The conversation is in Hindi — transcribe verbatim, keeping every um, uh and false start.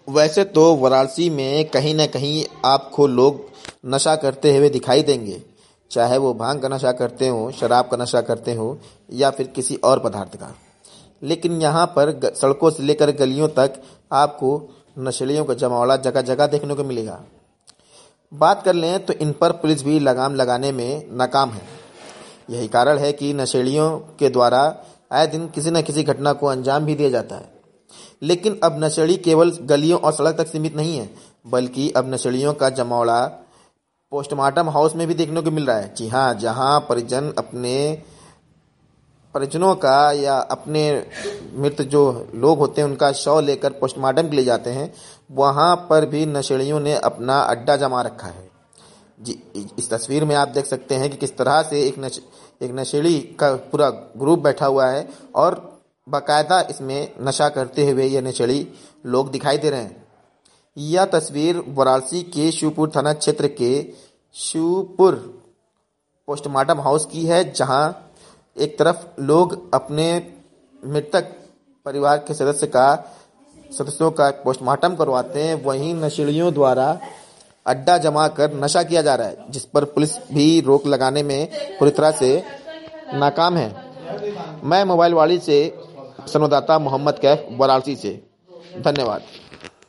वैसे तो वाराणसी में कहीं न कहीं आपको लोग नशा करते हुए दिखाई देंगे, चाहे वो भांग का नशा करते हो, शराब का नशा करते हो या फिर किसी और पदार्थ का। लेकिन यहाँ पर ग- सड़कों से लेकर गलियों तक आपको नशेड़ियों का जमावड़ा जगह जगह देखने को मिलेगा। बात कर लें तो इन पर पुलिस भी लगाम लगाने में नाकाम है। यही कारण है कि नशेड़ियों के द्वारा आए दिन किसी न किसी घटना को अंजाम भी दिया जाता है। लेकिन अब नशेड़ी केवल गलियों और सड़क तक सीमित नहीं है, बल्कि अब नशेड़ियों का जमावड़ा पोस्टमार्टम हाउस में भी देखने को मिल रहा है। जी हाँ, जहाँ परिजन अपने परिजनों का या अपने मृत जो लोग होते हैं उनका शव लेकर पोस्टमार्टम के लिए जाते हैं, वहाँ पर भी नशेड़ियों ने अपना अड्डा जमा रखा है। जी, इस तस्वीर में आप देख सकते हैं कि किस तरह से एक नश एक नशेड़ी का पूरा ग्रुप बैठा हुआ है और बाकायदा इसमें नशा करते हुए ये नशेड़ी लोग दिखाई दे रहे हैं। यह तस्वीर वाराणसी के शिवपुर थाना क्षेत्र के शिवपुर पोस्टमार्टम हाउस की है, जहां एक तरफ लोग अपने मृतक परिवार के सदस्य का सदस्यों का पोस्टमार्टम करवाते हैं, वहीं नशेड़ियों द्वारा अड्डा जमा कर नशा किया जा रहा है, जिस पर पुलिस भी रोक लगाने में पूरी तरह से नाकाम है। मैं मोबाइल वाली से संवाददाता मोहम्मद कैफ, वाराणसी से। धन्यवाद।